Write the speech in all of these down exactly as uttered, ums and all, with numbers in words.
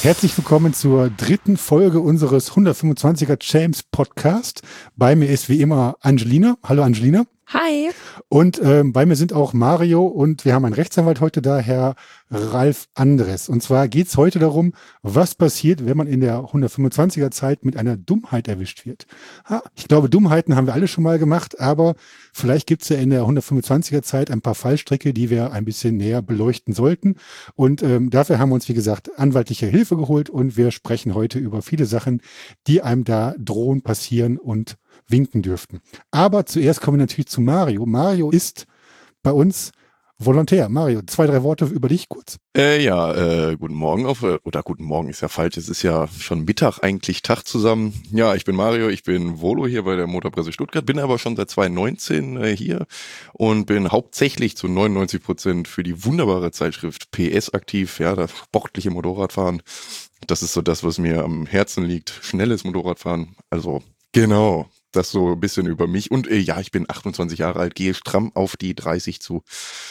Herzlich willkommen zur dritten Folge unseres hundertfünfundzwanziger Champs Podcast. Bei mir ist wie immer Angelina. Hallo Angelina. Hi. Und ähm, bei mir sind auch Mario und wir haben einen Rechtsanwalt heute da, Herr Ralf Andres. Und zwar geht es heute darum, was passiert, wenn man in der hundertfünfundzwanziger Zeit mit einer Dummheit erwischt wird. Ha, ich glaube, Dummheiten haben wir alle schon mal gemacht, aber vielleicht gibt es ja in der hundertfünfundzwanziger Zeit ein paar Fallstricke, die wir ein bisschen näher beleuchten sollten. Und ähm, dafür haben wir uns, wie gesagt, anwaltliche Hilfe geholt und wir sprechen heute über viele Sachen, die einem da drohen, passieren und winken dürften. Aber zuerst kommen wir natürlich zu Mario. Mario ist bei uns Volontär. Mario, zwei, drei Worte über dich kurz. Äh, ja, äh, guten Morgen auf, oder guten Morgen ist ja falsch, es ist ja schon Mittag, eigentlich Tag zusammen. Ja, ich bin Mario, ich bin Volo hier bei der Motorpresse Stuttgart, bin aber schon seit zwanzig neunzehn äh, hier und bin hauptsächlich zu neunundneunzig Prozent für die wunderbare Zeitschrift P S aktiv, ja, das sportliche Motorradfahren. Das ist so das, was mir am Herzen liegt, schnelles Motorradfahren, also genau. Das so ein bisschen über mich. Und äh, ja, ich bin achtundzwanzig Jahre alt, gehe stramm auf die dreißig zu.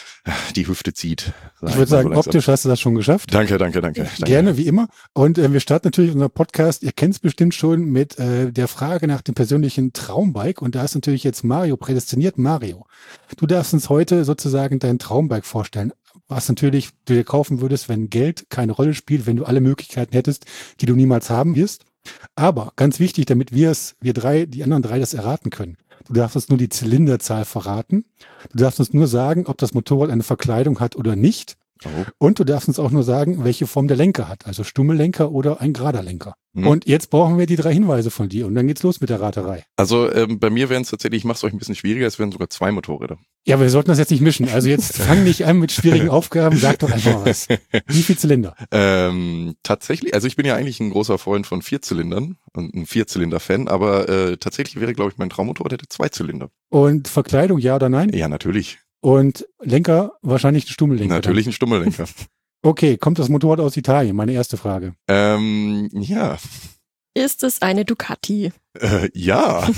Die Hüfte zieht. Ich würde sagen, so optisch hast du das schon geschafft. Danke, danke, danke. danke. Gerne, wie immer. Und äh, wir starten natürlich unseren Podcast, ihr kennt es bestimmt schon, mit äh, der Frage nach dem persönlichen Traumbike. Und da ist natürlich jetzt Mario prädestiniert. Mario, du darfst uns heute sozusagen dein Traumbike vorstellen. Was natürlich du dir kaufen würdest, wenn Geld keine Rolle spielt, wenn du alle Möglichkeiten hättest, die du niemals haben wirst. Aber ganz wichtig, damit wir es, wir drei, die anderen drei das erraten können. Du darfst uns nur die Zylinderzahl verraten. Du darfst uns nur sagen, ob das Motorrad eine Verkleidung hat oder nicht. Oh. Und du darfst uns auch nur sagen, welche Form der Lenker hat. Also Stummellenker oder ein gerader Lenker. Hm. Und jetzt brauchen wir die drei Hinweise von dir und dann geht's los mit der Raterei. Also ähm, bei mir wären es tatsächlich, ich mache es euch ein bisschen schwieriger, es wären sogar zwei Motorräder. Ja, aber wir sollten das jetzt nicht mischen. Also jetzt fang nicht an mit schwierigen Aufgaben, sag doch einfach mal was. Wie viel Zylinder? Ähm, tatsächlich, also ich bin ja eigentlich ein großer Freund von Vierzylindern und ein Vierzylinder-Fan, aber äh, tatsächlich wäre, glaube ich, mein Traummotorrad hätte zwei Zylinder. Und Verkleidung, ja oder nein? Ja, natürlich. Und Lenker, wahrscheinlich ein Stummellenker. Natürlich dann. Ein Stummellenker. Okay, kommt das Motorrad aus Italien? Meine erste Frage. Ähm, ja. Ist es eine Ducati? Äh, ja.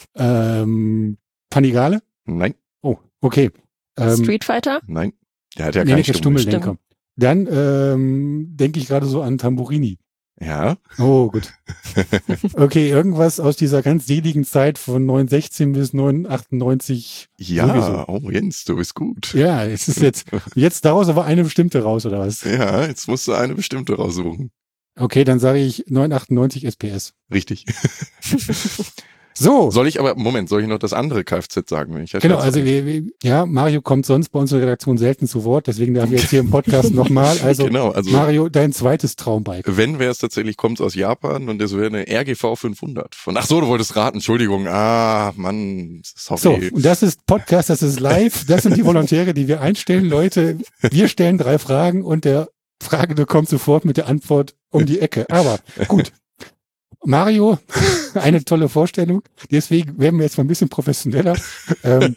ähm, Panigale? Nein. Oh, okay. Ähm, Street Fighter? Nein. Der hat ja nee, keinen Stummellenker. Dann ähm, denke ich gerade so an Tamburini. Ja. Oh, gut. Okay, irgendwas aus dieser ganz seligen Zeit von neunhundertsechzehn bis neunzehnhundertachtundneunzig. Ja, sowieso. Oh Jens, du bist gut. Ja, es ist jetzt, jetzt daraus aber eine bestimmte raus, oder was? Ja, jetzt musst du eine bestimmte raussuchen. Okay, dann sage ich neunhundertachtundneunzig S P S. Richtig. So. Soll ich aber, Moment, soll ich noch das andere Kfz sagen? Wenn ich genau, also wir, wir, ja, Mario kommt sonst bei uns in der Redaktion selten zu Wort, deswegen darf ich jetzt hier im Podcast nochmal. Also, genau, also Mario, dein zweites Traumbike. Wenn wäre es tatsächlich, kommt es aus Japan und das wäre eine R G V fünfhundert. Von, ach so, du wolltest raten, Entschuldigung. Ah, Mann, sorry. So, und das ist Podcast, das ist live, das sind die Volontäre, die wir einstellen. Leute, wir stellen drei Fragen und der Fragende kommt sofort mit der Antwort um die Ecke. Aber gut. Mario, eine tolle Vorstellung. Deswegen werden wir jetzt mal ein bisschen professioneller. Ähm,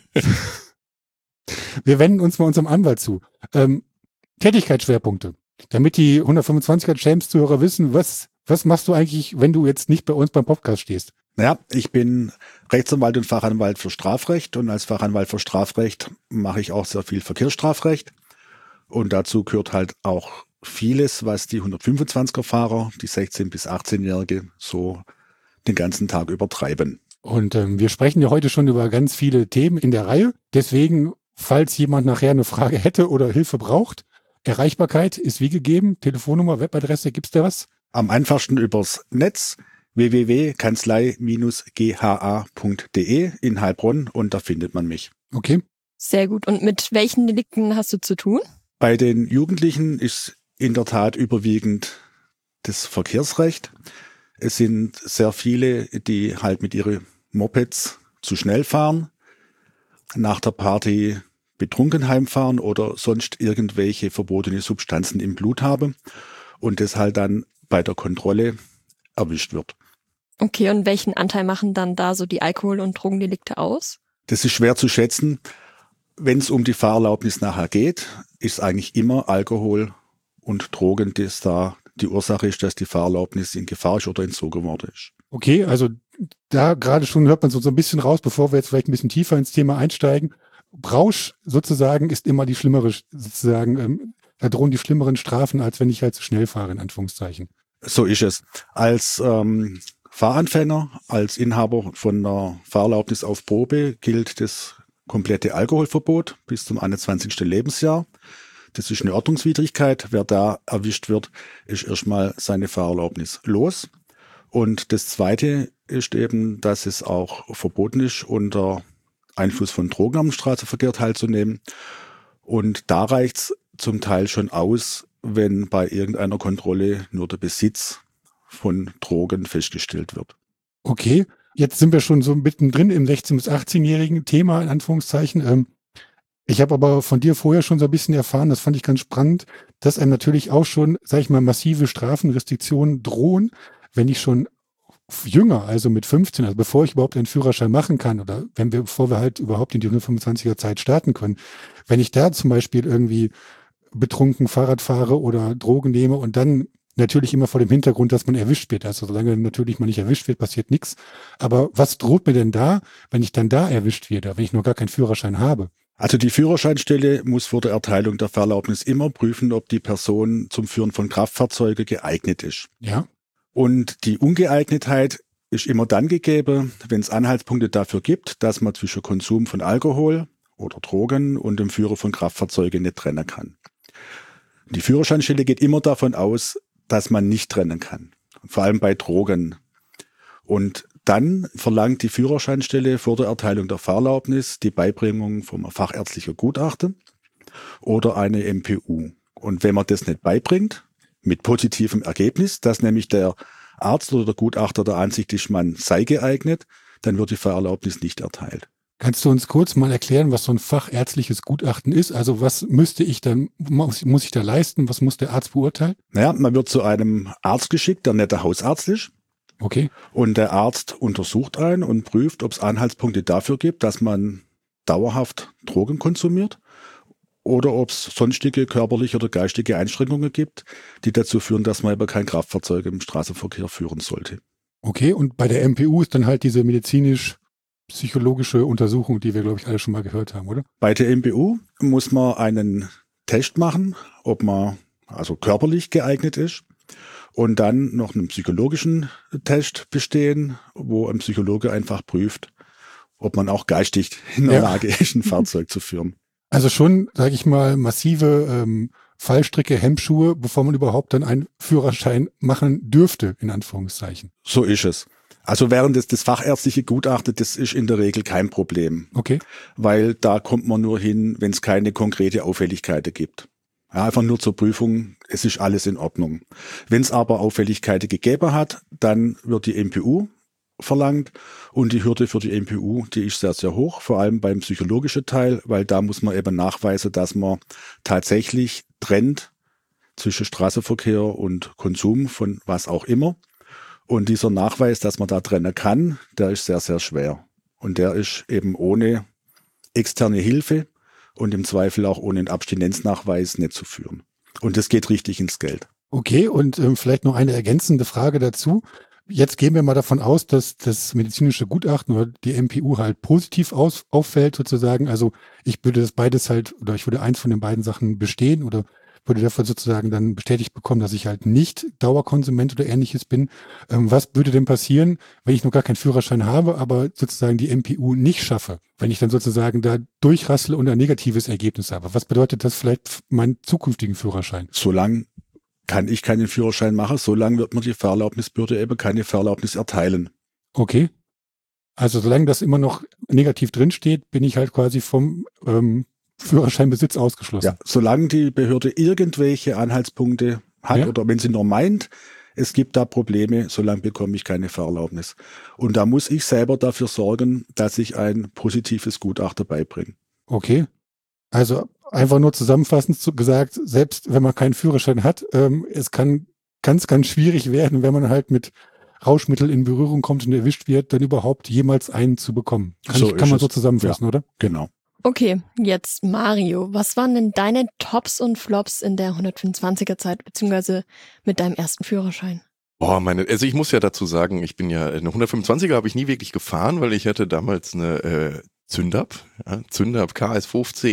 wir wenden uns mal unserem Anwalt zu. Ähm, Tätigkeitsschwerpunkte. Damit die hundertfünfundzwanziger Champs-Zuhörer wissen, was, was machst du eigentlich, wenn du jetzt nicht bei uns beim Podcast stehst? Ja, ich bin Rechtsanwalt und Fachanwalt für Strafrecht und als Fachanwalt für Strafrecht mache ich auch sehr viel Verkehrsstrafrecht. Und dazu gehört halt auch vieles, was die hundertfünfundzwanziger Fahrer, die sechzehn- bis achtzehnjährige, so den ganzen Tag übertreiben. Und ähm, wir sprechen ja heute schon über ganz viele Themen in der Reihe. Deswegen, falls jemand nachher eine Frage hätte oder Hilfe braucht, Erreichbarkeit ist wie gegeben. Telefonnummer, Webadresse, gibt's da was? Am einfachsten übers Netz w w w punkt kanzlei Bindestrich g h a punkt d e in Heilbronn und da findet man mich. Okay. Sehr gut. Und mit welchen Delikten hast du zu tun? Bei den Jugendlichen ist in der Tat überwiegend das Verkehrsrecht. Es sind sehr viele, die halt mit ihren Mopeds zu schnell fahren, nach der Party betrunken heimfahren oder sonst irgendwelche verbotene Substanzen im Blut haben und das halt dann bei der Kontrolle erwischt wird. Okay, und welchen Anteil machen dann da so die Alkohol- und Drogendelikte aus? Das ist schwer zu schätzen. Wenn es um die Fahrerlaubnis nachher geht, ist eigentlich immer Alkohol und Drogen, das da die Ursache ist, dass die Fahrerlaubnis in Gefahr ist oder entzogen worden ist. Okay, also da gerade schon hört man so, so ein bisschen raus, bevor wir jetzt vielleicht ein bisschen tiefer ins Thema einsteigen. Rausch sozusagen ist immer die schlimmere, sozusagen, ähm, da drohen die schlimmeren Strafen, als wenn ich halt zu schnell fahre, in Anführungszeichen. So ist es. Als ähm, Fahranfänger, als Inhaber von einer Fahrerlaubnis auf Probe gilt das komplette Alkoholverbot bis zum einundzwanzigsten Lebensjahr. Das ist eine Ordnungswidrigkeit. Wer da erwischt wird, ist erstmal seine Fahrerlaubnis los. Und das Zweite ist eben, dass es auch verboten ist, unter Einfluss von Drogen am Straßenverkehr teilzunehmen. Und da reicht's zum Teil schon aus, wenn bei irgendeiner Kontrolle nur der Besitz von Drogen festgestellt wird. Okay, jetzt sind wir schon so mittendrin im sechzehn- bis achtzehnjährigen Thema, in Anführungszeichen. Ähm, ich habe aber von dir vorher schon so ein bisschen erfahren, das fand ich ganz spannend, dass einem natürlich auch schon, sag ich mal, massive Strafen, Restriktionen drohen, wenn ich schon jünger, also mit fünfzehn, also bevor ich überhaupt einen Führerschein machen kann oder wenn wir, bevor wir halt überhaupt in die hundertfünfundzwanziger Zeit starten können, wenn ich da zum Beispiel irgendwie betrunken Fahrrad fahre oder Drogen nehme und dann natürlich immer vor dem Hintergrund, dass man erwischt wird. Also solange natürlich man nicht erwischt wird, passiert nichts. Aber was droht mir denn da, wenn ich dann da erwischt werde, wenn ich noch gar keinen Führerschein habe? Also die Führerscheinstelle muss vor der Erteilung der Fahrerlaubnis immer prüfen, ob die Person zum Führen von Kraftfahrzeugen geeignet ist. Ja. Und die Ungeeignetheit ist immer dann gegeben, wenn es Anhaltspunkte dafür gibt, dass man zwischen Konsum von Alkohol oder Drogen und dem Führen von Kraftfahrzeugen nicht trennen kann. Die Führerscheinstelle geht immer davon aus, dass man nicht trennen kann, vor allem bei Drogen. Und dann verlangt die Führerscheinstelle vor der Erteilung der Fahrerlaubnis die Beibringung vom fachärztlichen Gutachten oder eine M P U. Und wenn man das nicht beibringt, mit positivem Ergebnis, dass nämlich der Arzt oder der Gutachter der Ansicht ist, man sei geeignet, dann wird die Fahrerlaubnis nicht erteilt. Kannst du uns kurz mal erklären, was so ein fachärztliches Gutachten ist? Also was müsste ich dann, muss, muss ich da leisten? Was muss der Arzt beurteilen? Naja, man wird zu einem Arzt geschickt, der nicht der Hausarzt ist. Okay. Und der Arzt untersucht einen und prüft, ob es Anhaltspunkte dafür gibt, dass man dauerhaft Drogen konsumiert oder ob es sonstige körperliche oder geistige Einschränkungen gibt, die dazu führen, dass man aber kein Kraftfahrzeug im Straßenverkehr führen sollte. Okay, und bei der M P U ist dann halt diese medizinisch-psychologische Untersuchung, die wir, glaube ich, alle schon mal gehört haben, oder? Bei der M P U muss man einen Test machen, ob man also körperlich geeignet ist. Und dann noch einen psychologischen Test bestehen, wo ein Psychologe einfach prüft, ob man auch geistig in der Ja. Lage ist, ein Fahrzeug zu führen. Also schon, sage ich mal, massive ähm, Fallstricke, Hemmschuhe, bevor man überhaupt dann einen Führerschein machen dürfte, in Anführungszeichen. So ist es. Also während des, das fachärztliche Gutachten, das ist in der Regel kein Problem. Okay. Weil da kommt man nur hin, wenn es keine konkrete Auffälligkeiten gibt. Ja, einfach nur zur Prüfung, es ist alles in Ordnung. Wenn es aber Auffälligkeiten gegeben hat, dann wird die M P U verlangt und die Hürde für die M P U, die ist sehr, sehr hoch, vor allem beim psychologischen Teil, weil da muss man eben nachweisen, dass man tatsächlich trennt zwischen Straßenverkehr und Konsum von was auch immer. Und dieser Nachweis, dass man da trennen kann, der ist sehr, sehr schwer. Und der ist eben ohne externe Hilfe und im Zweifel auch ohne einen Abstinenznachweis nicht zu führen. Und das geht richtig ins Geld. Okay, und ähm, vielleicht noch eine ergänzende Frage dazu. Jetzt gehen wir mal davon aus, dass das medizinische Gutachten oder die M P U halt positiv aus, auffällt sozusagen. Also ich würde das beides halt, oder ich würde eins von den beiden Sachen bestehen oder würde dafür sozusagen dann bestätigt bekommen, dass ich halt nicht Dauerkonsument oder ähnliches bin. Ähm, was würde denn passieren, wenn ich noch gar keinen Führerschein habe, aber sozusagen die M P U nicht schaffe? Wenn ich dann sozusagen da durchrassle und ein negatives Ergebnis habe. Was bedeutet das vielleicht für meinen zukünftigen Führerschein? Solange kann ich keinen Führerschein machen, solange wird mir die Fahrerlaubnisbehörde eben keine Fahrerlaubnis erteilen. Okay. Also solange das immer noch negativ drinsteht, bin ich halt quasi vom ähm, Führerscheinbesitz ausgeschlossen. Ja, solange die Behörde irgendwelche Anhaltspunkte hat Ja. oder wenn sie nur meint, es gibt da Probleme, solange bekomme ich keine Fahrerlaubnis. Und da muss ich selber dafür sorgen, dass ich ein positives Gutachten beibringe. Okay. Also einfach nur zusammenfassend zu- gesagt, selbst wenn man keinen Führerschein hat, ähm, es kann ganz, ganz schwierig werden, wenn man halt mit Rauschmittel in Berührung kommt und erwischt wird, dann überhaupt jemals einen zu bekommen. Kann, So ich, kann ist man es. so zusammenfassen, oder? Genau. Okay, jetzt Mario. Was waren denn deine Tops und Flops in der hundertfünfundzwanziger Zeit, beziehungsweise mit deinem ersten Führerschein? Boah, meine, also ich muss ja dazu sagen, ich bin ja, eine hundertfünfundzwanziger habe ich nie wirklich gefahren, weil ich hatte damals eine äh, Zündab, ja, Zündab K S fünfzig,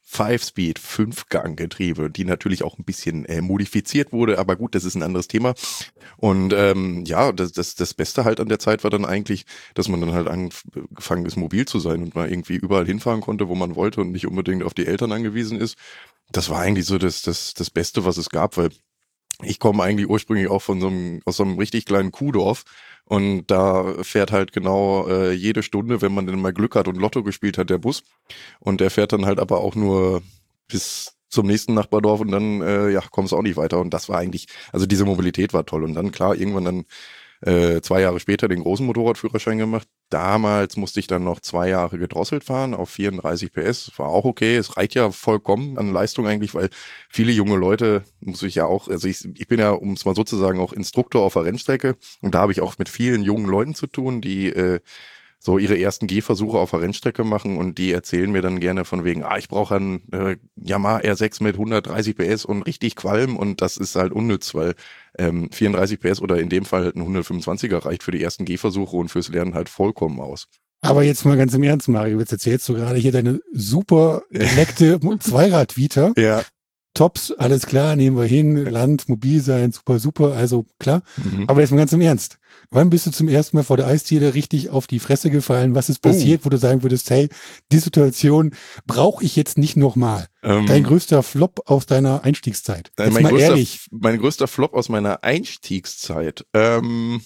Five-Speed, Fünf-Gang-Getriebe, die natürlich auch ein bisschen äh, modifiziert wurde, aber gut, das ist ein anderes Thema. Und ähm, ja, das, das, das Beste halt an der Zeit war dann eigentlich, dass man dann halt angefangen ist, mobil zu sein und mal irgendwie überall hinfahren konnte, wo man wollte und nicht unbedingt auf die Eltern angewiesen ist. Das war eigentlich so das, das, das Beste, was es gab, weil ich komme eigentlich ursprünglich auch von so einem, aus so einem richtig kleinen Kuhdorf. Und da fährt halt genau äh, jede Stunde, wenn man denn mal Glück hat und Lotto gespielt hat, der Bus. Und der fährt dann halt aber auch nur bis zum nächsten Nachbardorf und dann äh, ja kommst du auch nicht weiter. Und das war eigentlich, also diese Mobilität war toll. Und dann klar, irgendwann dann äh, zwei Jahre später den großen Motorradführerschein gemacht. Damals musste ich dann noch zwei Jahre gedrosselt fahren auf vierunddreißig P S. War auch okay. Es reicht ja vollkommen an Leistung eigentlich, weil viele junge Leute, muss ich ja auch, also ich, ich bin ja, um es mal sozusagen, auch Instruktor auf der Rennstrecke. Und da habe ich auch mit vielen jungen Leuten zu tun, die äh, so ihre ersten Gehversuche auf der Rennstrecke machen und die erzählen mir dann gerne von wegen, ah, ich brauche einen äh, Yamaha R sechs mit hundertdreißig P S und richtig Qualm und das ist halt unnütz, weil ähm, vierunddreißig P S oder in dem Fall halt ein hundertfünfundzwanziger reicht für die ersten Gehversuche und fürs Lernen halt vollkommen aus. Aber jetzt mal ganz im Ernst, Mario, jetzt erzählst du gerade hier deine super geleckte Zweirad-Vita. Ja. Tops, alles klar, nehmen wir hin, Land, mobil sein, super, super, also klar. Mhm. Aber jetzt mal ganz im Ernst. Wann bist du zum ersten Mal vor der Eisdiele richtig auf die Fresse gefallen? Was ist passiert, oh. wo du sagen würdest, hey, die Situation brauche ich jetzt nicht nochmal? Ähm, Dein größter Flop aus deiner Einstiegszeit? Jetzt mein, mal größter, ehrlich. mein größter Flop aus meiner Einstiegszeit? Ähm,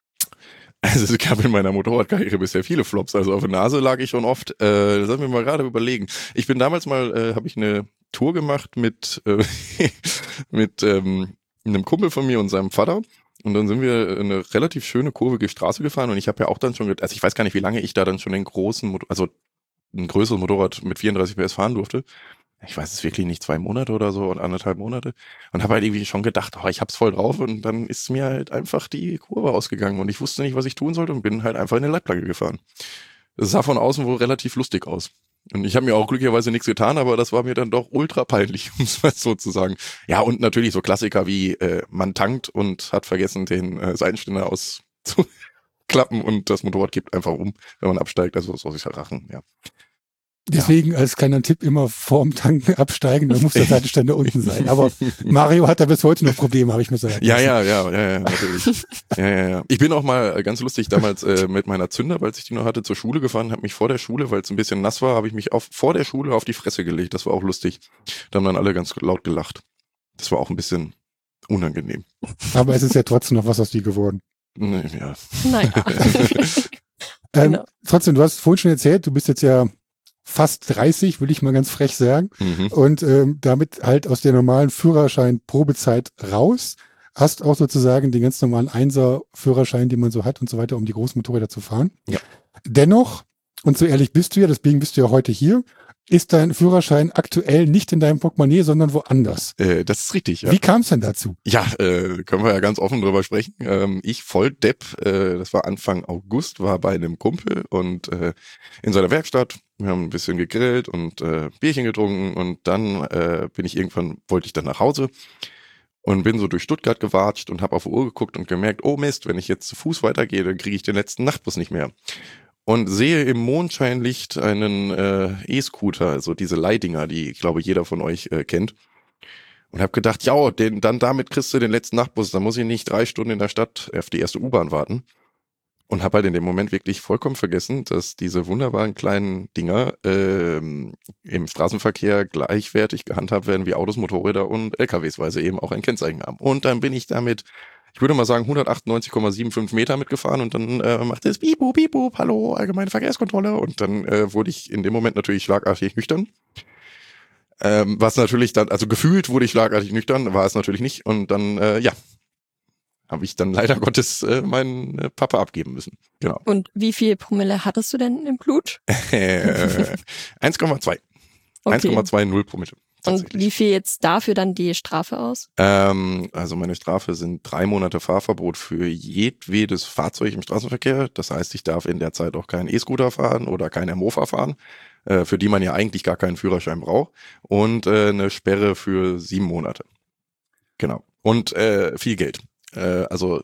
also es gab in meiner Motorradkarriere bisher viele Flops. Also auf der Nase lag ich schon oft. Äh, lass mich mal gerade überlegen. Ich bin damals mal, äh, habe ich eine Tour gemacht mit, äh, mit ähm, einem Kumpel von mir und seinem Vater. Und dann sind wir eine relativ schöne kurvige Straße gefahren und ich habe ja auch dann schon, also ich weiß gar nicht, wie lange ich da dann schon den großen, Motor- also ein größeres Motorrad mit vierunddreißig P S fahren durfte. Ich weiß es wirklich nicht, zwei Monate oder so und anderthalb Monate. Und habe halt irgendwie schon gedacht, oh, ich hab's voll drauf und dann ist mir halt einfach die Kurve ausgegangen und ich wusste nicht, was ich tun sollte und bin halt einfach in eine Leitplanke gefahren. Das sah von außen wohl relativ lustig aus. Und ich habe mir auch glücklicherweise nichts getan, aber das war mir dann doch ultra peinlich, um es mal so zu sagen. Ja, und natürlich so Klassiker wie äh, man tankt und hat vergessen, den äh, Seitenständer auszuklappen und das Motorrad kippt einfach um, wenn man absteigt. Also so sich Rachen, ja. Deswegen als kleiner Tipp immer vorm Tanken absteigen, dann muss der Seitenständer unten sein. Aber Mario hat da bis heute noch Probleme, habe ich mir sagen. Ja, ja, ja, ja, ja, natürlich. ja, ja, ja. Ich bin auch mal ganz lustig damals äh, mit meiner Zünder, als ich die noch hatte, zur Schule gefahren, habe mich vor der Schule, weil es ein bisschen nass war, habe ich mich auf, vor der Schule auf die Fresse gelegt. Das war auch lustig. Da haben dann alle ganz laut gelacht. Das war auch ein bisschen unangenehm. Aber es ist ja trotzdem noch was aus dir geworden. Nee, ja. Naja. ähm, genau. Trotzdem, du hast vorhin schon erzählt, du bist jetzt ja fast dreißig, will ich mal ganz frech sagen. Mhm. Und ähm, damit halt aus der normalen Führerschein-Probezeit raus. Hast auch sozusagen den ganz normalen Einser-Führerschein, den man so hat und so weiter, um die großen Motorräder zu fahren. Ja. Dennoch, und so ehrlich bist du ja, deswegen bist du ja heute hier, ist dein Führerschein aktuell nicht in deinem Portemonnaie, sondern woanders. Äh, das ist richtig, ja. Wie kam es denn dazu? Ja, äh, können wir ja ganz offen drüber sprechen. Ähm, ich Volldepp, äh, das war Anfang August, war bei einem Kumpel und äh, in seiner Werkstatt. Wir haben ein bisschen gegrillt und äh, Bierchen getrunken und dann äh, bin ich irgendwann, wollte ich dann nach Hause und bin so durch Stuttgart gewatscht und habe auf die Uhr geguckt und gemerkt, oh Mist, wenn ich jetzt zu Fuß weitergehe, dann kriege ich den letzten Nachtbus nicht mehr. Und sehe im Mondscheinlicht einen äh, E-Scooter, also diese Leihdinger, die, ich glaube, jeder von euch äh, kennt. Und habe gedacht, ja, den, dann damit kriegst du den letzten Nachtbus, dann muss ich nicht drei Stunden in der Stadt auf die erste U-Bahn warten. Und habe halt in dem Moment wirklich vollkommen vergessen, dass diese wunderbaren kleinen Dinger ähm, im Straßenverkehr gleichwertig gehandhabt werden wie Autos, Motorräder und L K Ws, weil sie eben auch ein Kennzeichen haben. Und dann bin ich damit, ich würde mal sagen, hundertachtundneunzig Komma fünfundsiebzig Meter mitgefahren und dann äh, machte es Biep, Biep, Biep, hallo, allgemeine Verkehrskontrolle. Und dann äh, wurde ich in dem Moment natürlich schlagartig nüchtern. Ähm, was natürlich dann, also gefühlt wurde ich schlagartig nüchtern, war es natürlich nicht. Und dann, äh, ja, habe ich dann leider Gottes äh, meinen äh, Papa abgeben müssen. Genau. Und wie viel Promille hattest du denn im Blut? eins Komma zwei. Okay. eins Komma zwei null Promille. Und wie viel jetzt dafür dann die Strafe aus? Ähm, also meine Strafe sind drei Monate Fahrverbot für jedwedes Fahrzeug im Straßenverkehr. Das heißt, ich darf in der Zeit auch keinen E-Scooter fahren oder keinen Mofa fahren, äh, für die man ja eigentlich gar keinen Führerschein braucht. Und äh, eine Sperre für sieben Monate. Genau. Und äh, viel Geld. Äh, also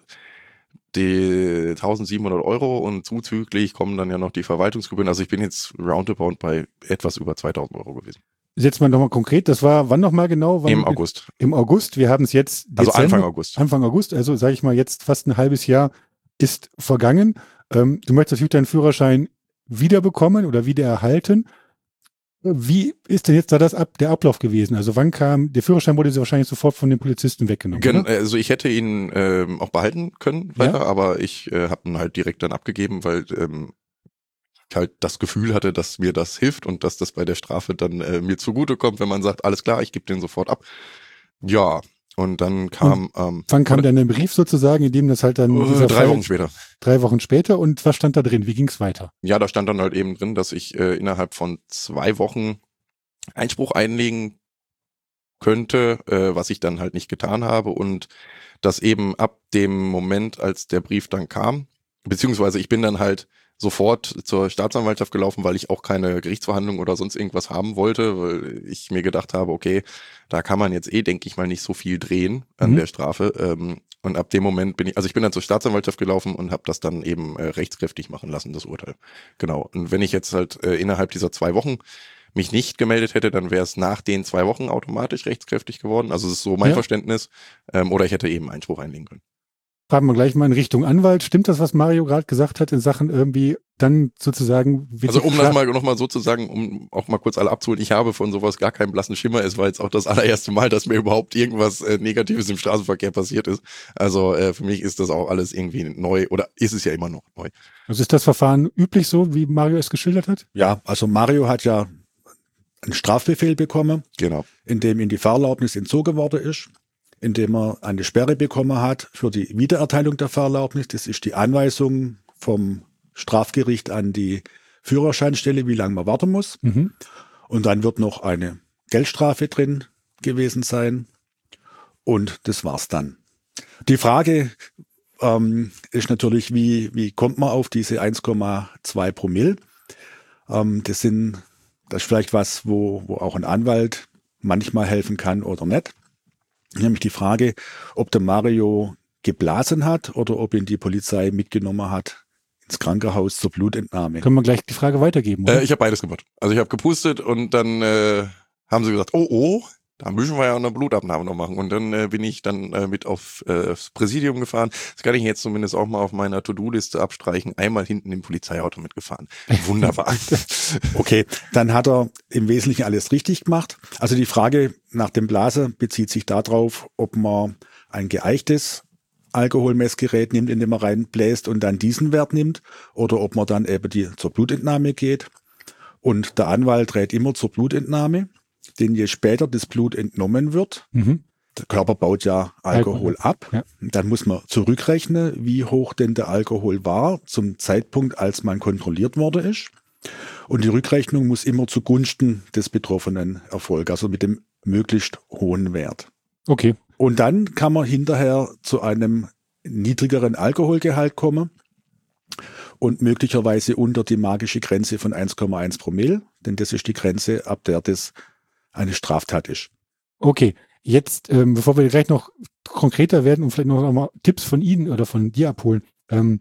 die eintausendsiebenhundert Euro und zuzüglich kommen dann ja noch die Verwaltungsgebühren. Also ich bin jetzt roundabout bei etwas über zweitausend Euro gewesen. Jetzt mal nochmal konkret, das war wann nochmal genau? Wann Im August. Im August, wir haben es jetzt Dezember, Also Anfang August. Anfang August, also sage ich mal jetzt fast ein halbes Jahr ist vergangen. Ähm, du möchtest natürlich deinen Führerschein wiederbekommen oder wieder erhalten. Wie ist denn jetzt da das ab, der Ablauf gewesen? Also wann kam, der Führerschein wurde wahrscheinlich sofort von den Polizisten weggenommen, Gen- oder? Also ich hätte ihn ähm, auch behalten können weiter, Ja. aber ich äh, habe ihn halt direkt dann abgegeben, weil ähm, ich halt das Gefühl hatte, dass mir das hilft und dass das bei der Strafe dann äh, mir zugutekommt, wenn man sagt, alles klar, ich gebe den sofort ab. Ja, und dann kam... Ähm, Wann kam oder- dann der Brief sozusagen, in dem das halt dann... äh, dieser drei Fall- Wochen später. Drei Wochen später und was stand da drin? Wie ging es weiter? Ja, da stand dann halt eben drin, dass ich äh, innerhalb von zwei Wochen Einspruch einlegen könnte, äh, was ich dann halt nicht getan habe und dass eben ab dem Moment, als der Brief dann kam, beziehungsweise ich bin dann halt sofort zur Staatsanwaltschaft gelaufen, weil ich auch keine Gerichtsverhandlung oder sonst irgendwas haben wollte, weil ich mir gedacht habe, okay, da kann man jetzt eh, denke ich mal, nicht so viel drehen an Mhm. der Strafe. Ähm, und ab dem Moment bin ich, also ich bin dann zur Staatsanwaltschaft gelaufen und habe das dann eben äh, rechtskräftig machen lassen, das Urteil. Genau. Und wenn ich jetzt halt äh, innerhalb dieser zwei Wochen mich nicht gemeldet hätte, dann wäre es nach den zwei Wochen automatisch rechtskräftig geworden. Also es ist so mein Ja. Verständnis. Ähm, oder ich hätte eben Einspruch einlegen können. Fragen wir gleich mal in Richtung Anwalt. Stimmt das, was Mario gerade gesagt hat in Sachen irgendwie dann sozusagen... wird Also die um Kla- das mal noch mal so zu sagen, um auch mal kurz alle abzuholen, ich habe von sowas gar keinen blassen Schimmer. Es war jetzt auch das allererste Mal, dass mir überhaupt irgendwas äh, Negatives im Straßenverkehr passiert ist. Also äh, für mich ist das auch alles irgendwie neu oder ist es ja immer noch neu. Also ist das Verfahren üblich so, wie Mario es geschildert hat? Ja, also Mario hat ja einen Strafbefehl bekommen, Genau. in dem ihm die Fahrerlaubnis entzogen worden ist, in dem er eine Sperre bekommen hat für die Wiedererteilung der Fahrerlaubnis. Das ist die Anweisung vom Strafgericht an die Führerscheinstelle, wie lange man warten muss. Mhm. Und dann wird noch eine Geldstrafe drin gewesen sein. Und das war's dann. Die Frage ähm, ist natürlich, wie, wie kommt man auf diese eins Komma zwei Promille? Ähm, das sind, das ist vielleicht was, wo, wo auch ein Anwalt manchmal helfen kann oder nicht. Nämlich die Frage, ob der Mario geblasen hat oder ob ihn die Polizei mitgenommen hat ins Krankenhaus zur Blutentnahme. Können wir gleich die Frage weitergeben, oder? Äh, ich habe beides gemacht. Also ich habe gepustet und dann äh, haben sie gesagt, oh, oh, da müssen wir ja eine Blutabnahme noch machen. Und dann äh, bin ich dann äh, mit auf äh, das Präsidium gefahren. Das kann ich jetzt zumindest auch mal auf meiner To-Do-Liste abstreichen. Einmal hinten im Polizeiauto mitgefahren. Wunderbar. Okay, dann hat er im Wesentlichen alles richtig gemacht. Also die Frage nach dem Blasen bezieht sich darauf, ob man ein geeichtes Alkoholmessgerät nimmt, in dem man reinbläst und dann diesen Wert nimmt, oder ob man dann eben die, zur Blutentnahme geht. Und der Anwalt rät immer zur Blutentnahme, denn je später das Blut entnommen wird, Mhm. der Körper baut ja Alkohol Alkohol, ab, ja. dann muss man zurückrechnen, wie hoch denn der Alkohol war zum Zeitpunkt, als man kontrolliert worden ist. Und die Rückrechnung muss immer zugunsten des Betroffenen erfolgen, also mit dem möglichst hohen Wert. Okay. Und dann kann man hinterher zu einem niedrigeren Alkoholgehalt kommen und möglicherweise unter die magische Grenze von eins Komma eins Promille, denn das ist die Grenze, ab der das eine Straftat ist. Okay. Jetzt, ähm, bevor wir gleich noch konkreter werden und vielleicht noch mal Tipps von Ihnen oder von dir abholen. Ähm,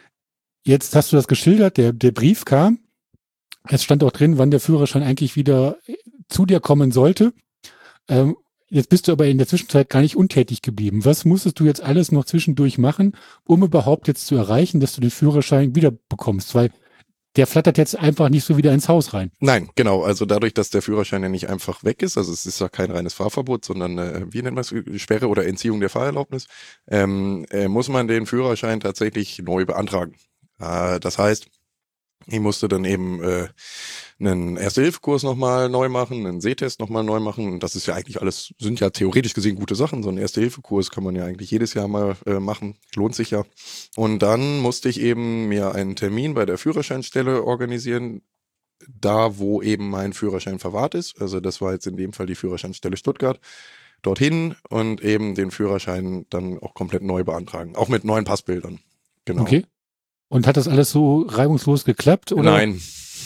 jetzt hast du das geschildert, der, der Brief kam. Es stand auch drin, wann der Führerschein eigentlich wieder zu dir kommen sollte. Ähm, jetzt bist du aber in der Zwischenzeit gar nicht untätig geblieben. Was musstest du jetzt alles noch zwischendurch machen, um überhaupt jetzt zu erreichen, dass du den Führerschein wieder bekommst? Weil der flattert jetzt einfach nicht so wieder ins Haus rein. Nein, genau. Also dadurch, dass der Führerschein ja nicht einfach weg ist, also es ist ja kein reines Fahrverbot, sondern äh, wie nennt man es, Sperre oder Entziehung der Fahrerlaubnis, ähm, äh, muss man den Führerschein tatsächlich neu beantragen. Äh, das heißt, ich musste dann eben äh, einen Erste-Hilfe-Kurs nochmal neu machen, einen Sehtest nochmal neu machen. Und das ist ja eigentlich alles, sind ja theoretisch gesehen gute Sachen. So einen Erste-Hilfe-Kurs kann man ja eigentlich jedes Jahr mal äh, machen. Lohnt sich ja. Und dann musste ich eben mir einen Termin bei der Führerscheinstelle organisieren, da wo eben mein Führerschein verwahrt ist. Also das war jetzt in dem Fall die Führerscheinstelle Stuttgart. Dorthin und eben den Führerschein dann auch komplett neu beantragen. Auch mit neuen Passbildern. Genau. Okay. Und hat das alles so reibungslos geklappt? Oder? Nein.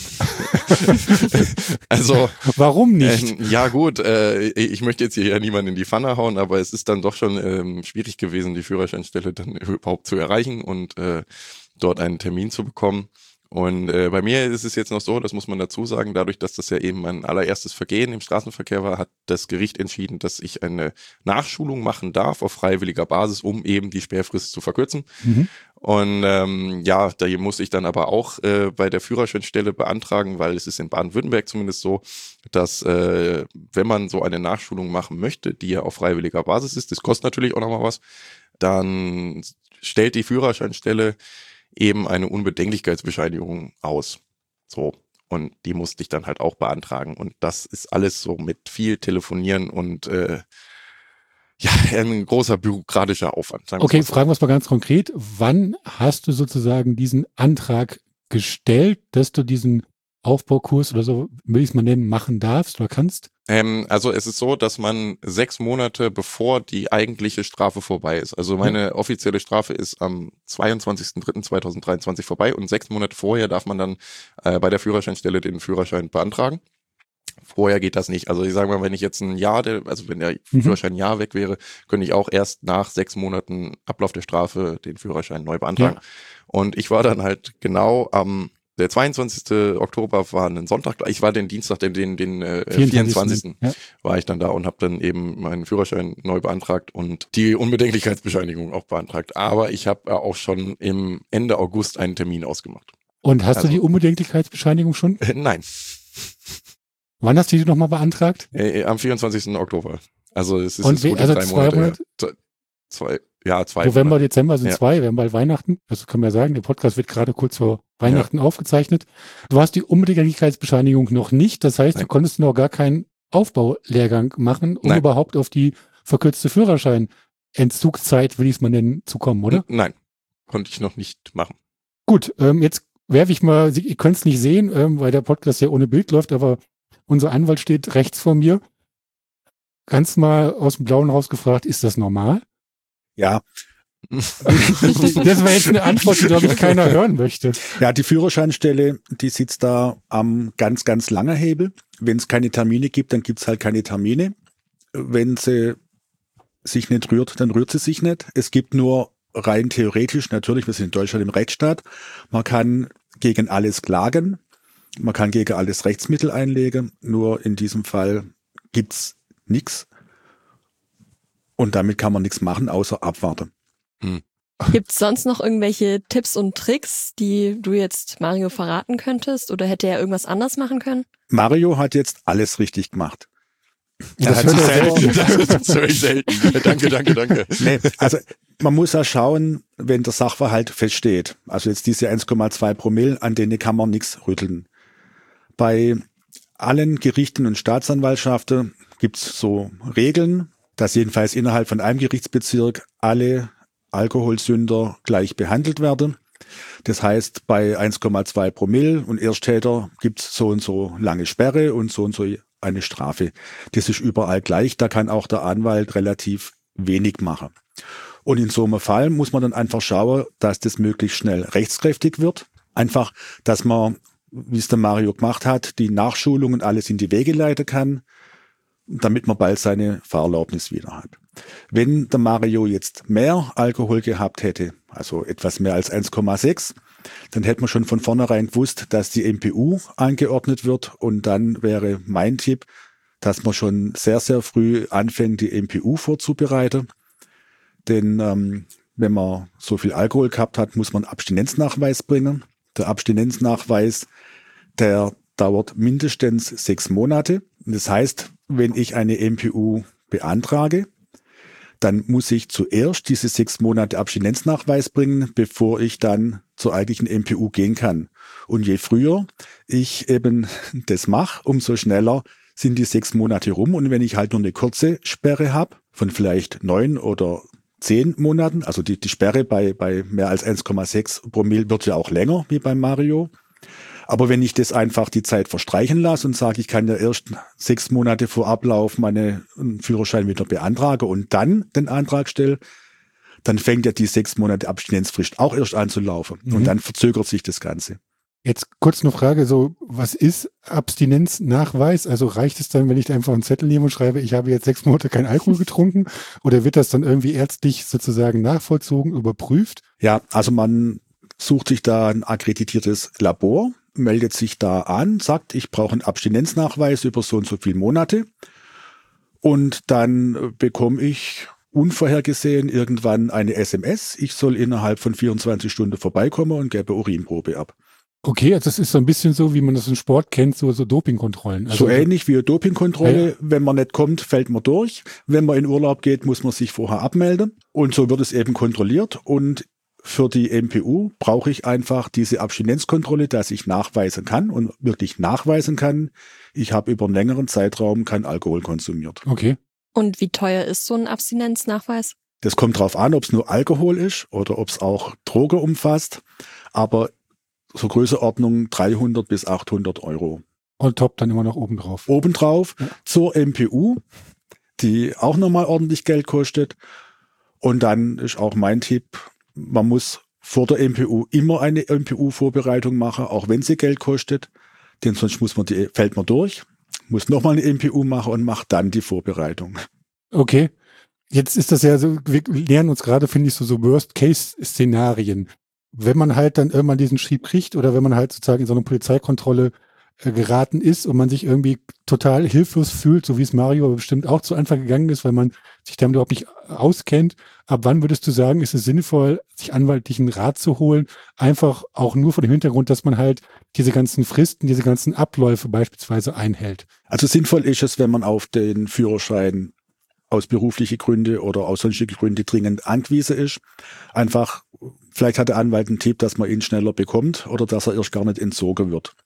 Also Warum nicht? Ähm, ja gut, äh, ich möchte jetzt hier ja niemanden in die Pfanne hauen, aber es ist dann doch schon ähm, schwierig gewesen, die Führerscheinstelle dann überhaupt zu erreichen und äh, dort einen Termin zu bekommen. Und äh, bei mir ist es jetzt noch so, das muss man dazu sagen, dadurch, dass das ja eben mein allererstes Vergehen im Straßenverkehr war, hat das Gericht entschieden, dass ich eine Nachschulung machen darf auf freiwilliger Basis, um eben die Sperrfrist zu verkürzen. Mhm. Und ähm, ja, da muss ich dann aber auch äh, bei der Führerscheinstelle beantragen, weil es ist in Baden-Württemberg zumindest so, dass äh, wenn man so eine Nachschulung machen möchte, die ja auf freiwilliger Basis ist, das kostet natürlich auch nochmal was, dann stellt die Führerscheinstelle eben eine Unbedenklichkeitsbescheinigung aus. So. Und die musste ich dann halt auch beantragen. Und das ist alles so mit viel Telefonieren und äh, ja, ein großer bürokratischer Aufwand. Okay, so. Fragen wir es mal ganz konkret. Wann hast du sozusagen diesen Antrag gestellt, dass du diesen Aufbaukurs oder so, will ich es mal nennen, machen darfst oder kannst? Ähm, also es ist so, dass man sechs Monate bevor die eigentliche Strafe vorbei ist. Also meine mhm. offizielle Strafe ist am zweiundzwanzigsten dritten zweitausenddreiundzwanzig vorbei und sechs Monate vorher darf man dann äh, bei der Führerscheinstelle den Führerschein beantragen. Vorher geht das nicht. Also ich sage mal, wenn ich jetzt ein Jahr, also wenn der mhm. Führerschein ein Jahr weg wäre, könnte ich auch erst nach sechs Monaten Ablauf der Strafe den Führerschein neu beantragen. Ja. Und ich war dann halt genau am Der zweiundzwanzigsten Oktober war ein Sonntag, ich war den Dienstag, den, den, den äh, vierundzwanzigsten Ja. war ich dann da und habe dann eben meinen Führerschein neu beantragt und die Unbedenklichkeitsbescheinigung auch beantragt. Aber ich habe äh, auch schon im Ende August einen Termin ausgemacht. Und hast also, du die Unbedenklichkeitsbescheinigung schon? Äh, nein. Wann hast du die nochmal beantragt? Äh, am vierundzwanzigsten Oktober. Also es ist und jetzt gut also drei zwei Monate. Monate? Ja. Zwei, ja, zwei November, Monate. Dezember sind ja. zwei, wir haben bald Weihnachten. Also können wir sagen, der Podcast wird gerade kurz vor Weihnachten ja. aufgezeichnet. Du hast die Unbedenklichkeitsbescheinigung noch nicht. Das heißt, Nein. du konntest noch gar keinen Aufbaulehrgang machen, um Nein. überhaupt auf die verkürzte Führerschein-Entzugszeit, will ich es mal nennen, zu kommen, oder? Nein, konnte ich noch nicht machen. Gut, ähm, jetzt werfe ich mal, ihr könnt es nicht sehen, ähm, weil der Podcast ja ohne Bild läuft, aber unser Anwalt steht rechts vor mir. Ganz mal aus dem Blauen rausgefragt, ist das normal? Ja. Das war jetzt eine Antwort, die, glaube ich, keiner hören möchte. Ja, die Führerscheinstelle, die sitzt da am ganz, ganz langen Hebel. Wenn es keine Termine gibt, dann gibt es halt keine Termine. Wenn sie sich nicht rührt, dann rührt sie sich nicht. Es gibt nur rein theoretisch, natürlich, wir sind in Deutschland im Rechtsstaat, man kann gegen alles klagen, man kann gegen alles Rechtsmittel einlegen, nur in diesem Fall gibt's nichts. Und damit kann man nichts machen, außer abwarten. Hm. Gibt es sonst noch irgendwelche Tipps und Tricks, die du jetzt Mario verraten könntest? Oder hätte er irgendwas anders machen können? Mario hat jetzt alles richtig gemacht. Das, das, selten. das höre ich selten. Danke, danke, danke. Nee, also man muss ja schauen, wenn der Sachverhalt feststeht. Also jetzt diese eins Komma zwei Promille, an denen kann man nichts rütteln. Bei allen Gerichten und Staatsanwaltschaften gibt es so Regeln, dass jedenfalls innerhalb von einem Gerichtsbezirk alle Alkoholsünder gleich behandelt werden. Das heißt, bei eins Komma zwei Promille und Ersttäter gibt es so und so lange Sperre und so und so eine Strafe. Das ist überall gleich, da kann auch der Anwalt relativ wenig machen. Und in so einem Fall muss man dann einfach schauen, dass das möglichst schnell rechtskräftig wird. Einfach, dass man, wie es der Mario gemacht hat, die Nachschulung und alles in die Wege leiten kann, damit man bald seine Fahrerlaubnis wieder hat. Wenn der Mario jetzt mehr Alkohol gehabt hätte, also etwas mehr als eins Komma sechs, dann hätte man schon von vornherein gewusst, dass die M P U angeordnet wird und dann wäre mein Tipp, dass man schon sehr, sehr früh anfängt, die M P U vorzubereiten. Denn ähm, wenn man so viel Alkohol gehabt hat, muss man einen Abstinenznachweis bringen. Der Abstinenznachweis, der dauert mindestens sechs Monate. Das heißt, wenn ich eine M P U beantrage, dann muss ich zuerst diese sechs Monate Abstinenznachweis bringen, bevor ich dann zur eigentlichen M P U gehen kann. Und je früher ich eben das mache, umso schneller sind die sechs Monate rum. Und wenn ich halt nur eine kurze Sperre habe, von vielleicht neun oder zehn Monaten, also die, die Sperre bei, bei mehr als eins Komma sechs Promille wird ja auch länger, wie beim Mario. Aber wenn ich das einfach die Zeit verstreichen lasse und sage, ich kann ja erst sechs Monate vor Ablauf meinen Führerschein wieder beantragen und dann den Antrag stelle, dann fängt ja die sechs Monate Abstinenzfrist auch erst an zu laufen. Mhm. Und dann verzögert sich das Ganze. Jetzt kurz eine Frage, so, was ist Abstinenznachweis? Also reicht es dann, wenn ich einfach einen Zettel nehme und schreibe, ich habe jetzt sechs Monate keinen Alkohol getrunken? Oder wird das dann irgendwie ärztlich sozusagen nachvollzogen, überprüft? Ja, also man sucht sich da ein akkreditiertes Labor, meldet sich da an, sagt, ich brauche einen Abstinenznachweis über so und so viele Monate. Und dann bekomme ich unvorhergesehen irgendwann eine S M S. Ich soll innerhalb von vierundzwanzig Stunden vorbeikommen und gebe Urinprobe ab. Okay, also das ist so ein bisschen so, wie man das im Sport kennt, so, so Dopingkontrollen. Also so ähnlich wie eine Dopingkontrolle. Ja. Wenn man nicht kommt, fällt man durch. Wenn man in Urlaub geht, muss man sich vorher abmelden. Und so wird es eben kontrolliert. Und für die M P U brauche ich einfach diese Abstinenzkontrolle, dass ich nachweisen kann und wirklich nachweisen kann, ich habe über einen längeren Zeitraum keinen Alkohol konsumiert. Okay. Und wie teuer ist so ein Abstinenznachweis? Das kommt drauf an, ob es nur Alkohol ist oder ob es auch Droge umfasst. Aber so Größenordnung dreihundert bis achthundert Euro. On top dann immer noch obendrauf. Obendrauf Ja. zur M P U, die auch nochmal ordentlich Geld kostet. Und dann ist auch mein Tipp, man muss vor der M P U immer eine M P U-Vorbereitung machen, auch wenn sie Geld kostet. Denn sonst muss man die, fällt man durch, muss nochmal eine M P U machen und macht dann die Vorbereitung. Okay. Jetzt ist das ja so, wir lernen uns gerade, finde ich, so, so Worst-Case-Szenarien. Wenn man halt dann irgendwann diesen Schrieb kriegt oder wenn man halt sozusagen in so eine Polizeikontrolle äh, geraten ist und man sich irgendwie total hilflos fühlt, so wie es Mario bestimmt auch zu Anfang gegangen ist, weil man sich damit überhaupt nicht auskennt. Ab wann würdest du sagen, ist es sinnvoll, sich anwaltlichen Rat zu holen? Einfach auch nur vor dem Hintergrund, dass man halt diese ganzen Fristen, diese ganzen Abläufe beispielsweise einhält. Also sinnvoll ist es, wenn man auf den Führerschein aus beruflichen Gründen oder aus sonstigen Gründen dringend angewiesen ist. Einfach, vielleicht hat der Anwalt einen Tipp, dass man ihn schneller bekommt oder dass er erst gar nicht entzogen wird.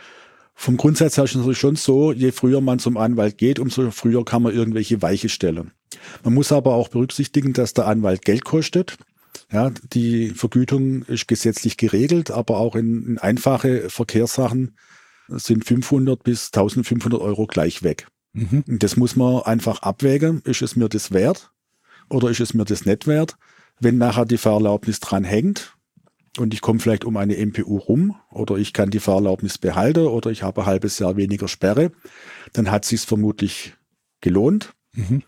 Vom Grundsatz her ist es natürlich schon so, je früher man zum Anwalt geht, umso früher kann man irgendwelche Weiche stellen. Man muss aber auch berücksichtigen, dass der Anwalt Geld kostet. Ja, die Vergütung ist gesetzlich geregelt, aber auch in, in einfache Verkehrssachen sind fünfhundert bis eintausendfünfhundert Euro gleich weg. Mhm. Und das muss man einfach abwägen. Ist es mir das wert oder ist es mir das nicht wert? Wenn nachher die Fahrerlaubnis dran hängt und ich komme vielleicht um eine M P U rum oder ich kann die Fahrerlaubnis behalten oder ich habe ein halbes Jahr weniger Sperre, dann hat es sich vermutlich gelohnt. Mhm.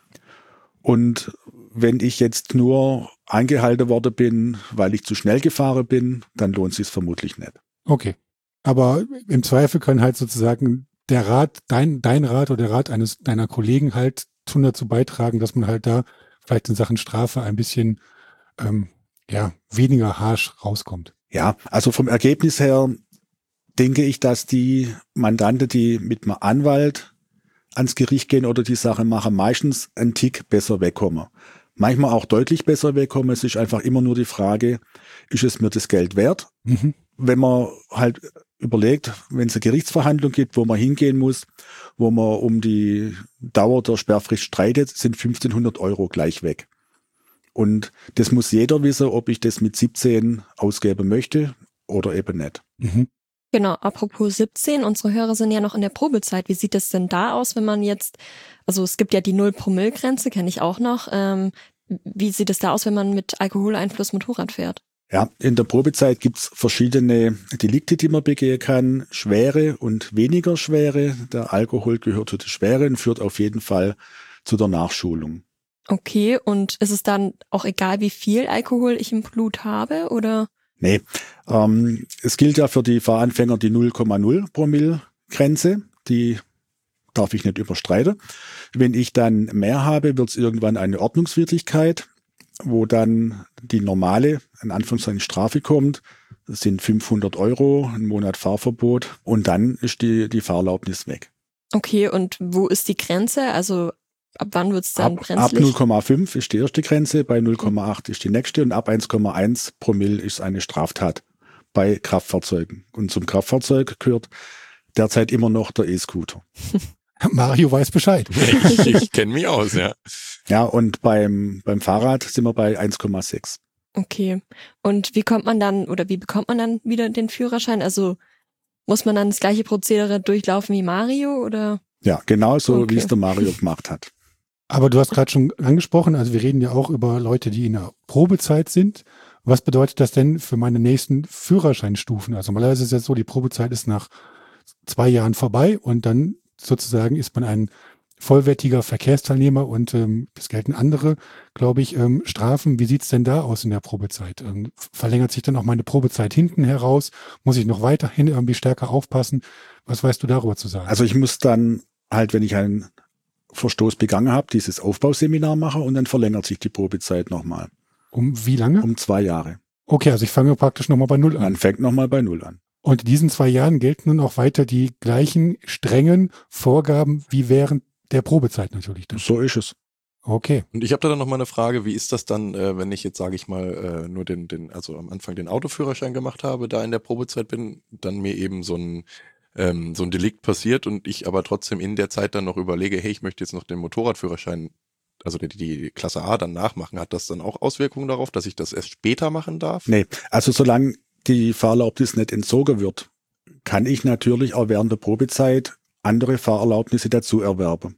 Und wenn ich jetzt nur angehalten worden bin, weil ich zu schnell gefahren bin, dann lohnt es sich vermutlich nicht. Okay. Aber im Zweifel kann halt sozusagen der Rat, dein, dein Rat oder der Rat eines deiner Kollegen halt tun dazu beitragen, dass man halt da vielleicht in Sachen Strafe ein bisschen ähm, ja, weniger harsch rauskommt. Ja, also vom Ergebnis her denke ich, dass die Mandanten, die mit einem Anwalt ans Gericht gehen oder die Sache machen, meistens einen Tick besser wegkommen. Manchmal auch deutlich besser wegkommen. Es ist einfach immer nur die Frage, ist es mir das Geld wert? Mhm. Wenn man halt überlegt, wenn es eine Gerichtsverhandlung gibt, wo man hingehen muss, wo man um die Dauer der Sperrfrist streitet, sind fünfzehnhundert Euro gleich weg. Und das muss jeder wissen, ob ich das mit siebzehn ausgeben möchte oder eben nicht. Mhm. Genau, apropos siebzehn, unsere Hörer sind ja noch in der Probezeit. Wie sieht es denn da aus, wenn man jetzt, also es gibt ja die Null-Promille-Grenze, kenne ich auch noch. Ähm, wie sieht es da aus, wenn man mit Alkoholeinfluss Motorrad fährt? Ja, in der Probezeit gibt's verschiedene Delikte, die man begehen kann. Schwere und weniger schwere. Der Alkohol gehört zu den schweren, führt auf jeden Fall zu der Nachschulung. Okay, und ist es dann auch egal, wie viel Alkohol ich im Blut habe, oder? Nee, ähm, es gilt ja für die Fahranfänger die null Komma null Promille Grenze. Die darf ich nicht überstreiten. Wenn ich dann mehr habe, wird es irgendwann eine Ordnungswidrigkeit, wo dann die normale, in Anführungszeichen, Strafe kommt. Das sind fünfhundert Euro, ein Monat Fahrverbot und dann ist die, die Fahrerlaubnis weg. Okay, und wo ist die Grenze? Also ab wann wird es dann ab, brenzlig? Ab null Komma fünf ist die erste Grenze, bei null Komma acht ist die nächste und ab eins Komma eins Promille ist eine Straftat bei Kraftfahrzeugen. Und zum Kraftfahrzeug gehört derzeit immer noch der E-Scooter. Mario weiß Bescheid. Ich, ich kenne mich aus, ja. Ja, und beim, beim Fahrrad sind wir bei eins Komma sechs. Okay. Und wie kommt man dann, oder wie bekommt man dann wieder den Führerschein? Also muss man dann das gleiche Prozedere durchlaufen wie Mario, oder? Ja, genau so, Okay. wie es der Mario gemacht hat. Aber du hast gerade schon angesprochen, also wir reden ja auch über Leute, die in der Probezeit sind. Was bedeutet das denn für meine nächsten Führerscheinstufen? Also normalerweise ist es ja so, die Probezeit ist nach zwei Jahren vorbei und dann sozusagen ist man ein vollwertiger Verkehrsteilnehmer und ähm, es gelten andere, glaube ich, ähm, Strafen. Wie sieht's denn da aus in der Probezeit? Ähm, verlängert sich dann auch meine Probezeit hinten heraus? Muss ich noch weiterhin irgendwie stärker aufpassen? Was weißt du darüber zu sagen? Also ich muss dann halt, wenn ich einen Verstoß begangen habe, dieses Aufbauseminar machen und dann verlängert sich die Probezeit nochmal. Um wie lange? Um zwei Jahre. Okay, also ich fange praktisch nochmal bei Null an. Man fängt nochmal bei Null an. Und in diesen zwei Jahren gelten nun auch weiter die gleichen strengen Vorgaben wie während der Probezeit natürlich dann. So ist es. Okay. Und ich habe da dann noch mal eine Frage, wie ist das dann, äh, wenn ich jetzt, sage ich mal, äh, nur den, den, also am Anfang den Autoführerschein gemacht habe, da in der Probezeit bin, dann mir eben so ein, ähm, so ein Delikt passiert und ich aber trotzdem in der Zeit dann noch überlege, hey, ich möchte jetzt noch den Motorradführerschein, also die, die Klasse A dann nachmachen, hat das dann auch Auswirkungen darauf, dass ich das erst später machen darf? Nee, also solange die Fahrerlaubnis nicht entzogen wird, kann ich natürlich auch während der Probezeit andere Fahrerlaubnisse dazu erwerben.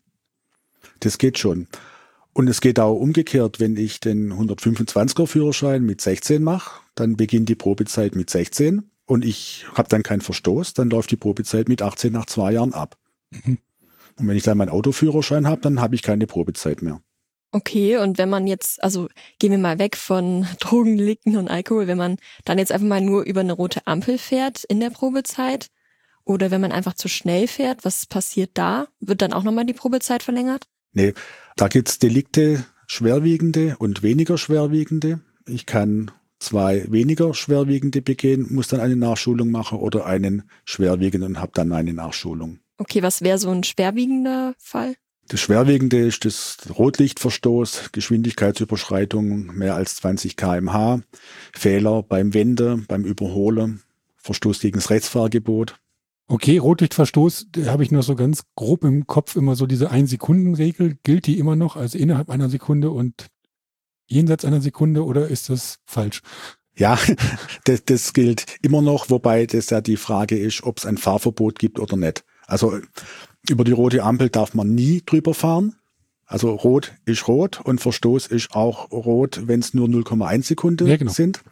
Das geht schon. Und es geht auch umgekehrt, wenn ich den hundertfünfundzwanziger Führerschein mit sechzehn mache, dann beginnt die Probezeit mit sechzehn und ich habe dann keinen Verstoß, dann läuft die Probezeit mit achtzehn nach zwei Jahren ab. Mhm. Und wenn ich dann meinen Autoführerschein habe, dann habe ich keine Probezeit mehr. Okay, und wenn man jetzt, also gehen wir mal weg von Drogendelikten und Alkohol, wenn man dann jetzt einfach mal nur über eine rote Ampel fährt in der Probezeit oder wenn man einfach zu schnell fährt, was passiert da? Wird dann auch nochmal die Probezeit verlängert? Nee, da gibt's Delikte, schwerwiegende und weniger schwerwiegende. Ich kann zwei weniger schwerwiegende begehen, muss dann eine Nachschulung machen oder einen schwerwiegenden und habe dann eine Nachschulung. Okay, was wäre so ein schwerwiegender Fall? Das Schwerwiegende ist das Rotlichtverstoß, Geschwindigkeitsüberschreitung mehr als zwanzig Kilometer pro Stunde, Fehler beim Wenden, beim Überholen, Verstoß gegen das Rechtsfahrgebot. Okay, Rotlichtverstoß, da habe ich noch so ganz grob im Kopf immer so diese Ein-Sekunden-Regel. Gilt die immer noch, also innerhalb einer Sekunde und jenseits einer Sekunde, oder ist das falsch? Ja, das, das gilt immer noch, wobei das ja die Frage ist, ob es ein Fahrverbot gibt oder nicht. Also über die rote Ampel darf man nie drüber fahren. Also rot ist rot und Verstoß ist auch rot, wenn es nur null Komma eins Sekunden ja, genau. sind.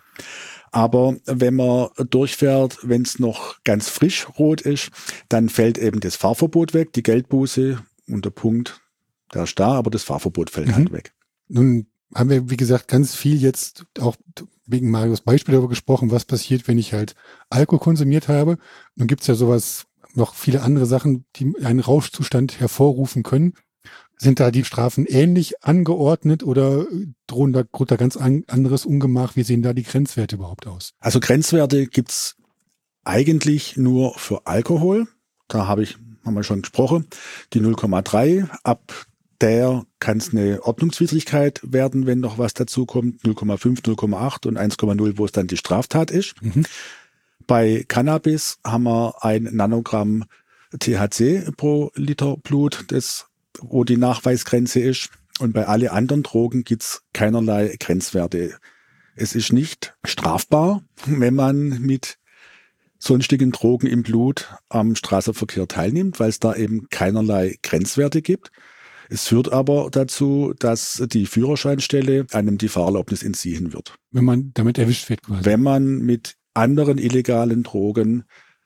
Aber wenn man durchfährt, wenn es noch ganz frisch rot ist, dann fällt eben das Fahrverbot weg, die Geldbuße und der Punkt, der ist da, aber das Fahrverbot fällt mhm. halt weg. Nun haben wir, wie gesagt, ganz viel jetzt auch wegen Marios Beispiel darüber gesprochen, was passiert, wenn ich halt Alkohol konsumiert habe. Nun gibt's ja sowas, noch viele andere Sachen, die einen Rauschzustand hervorrufen können. Sind da die Strafen ähnlich angeordnet oder drohen da, droht da ganz an, anderes Ungemach? Wie sehen da die Grenzwerte überhaupt aus? Also Grenzwerte gibt's eigentlich nur für Alkohol. Da habe ich, haben wir schon gesprochen, die null Komma drei. Ab der kann es eine Ordnungswidrigkeit werden, wenn noch was dazu kommt. null Komma fünf, null Komma acht und eins Komma null, wo es dann die Straftat ist. Mhm. Bei Cannabis haben wir ein Nanogramm T H C pro Liter Blut, das wo die Nachweisgrenze ist. Und bei allen anderen Drogen gibt's keinerlei Grenzwerte. Es ist nicht strafbar, wenn man mit sonstigen Drogen im Blut am Straßenverkehr teilnimmt, weil es da eben keinerlei Grenzwerte gibt. Es führt aber dazu, dass die Führerscheinstelle einem die Fahrerlaubnis entziehen wird. Wenn man damit erwischt wird quasi. Wenn man mit anderen illegalen Drogen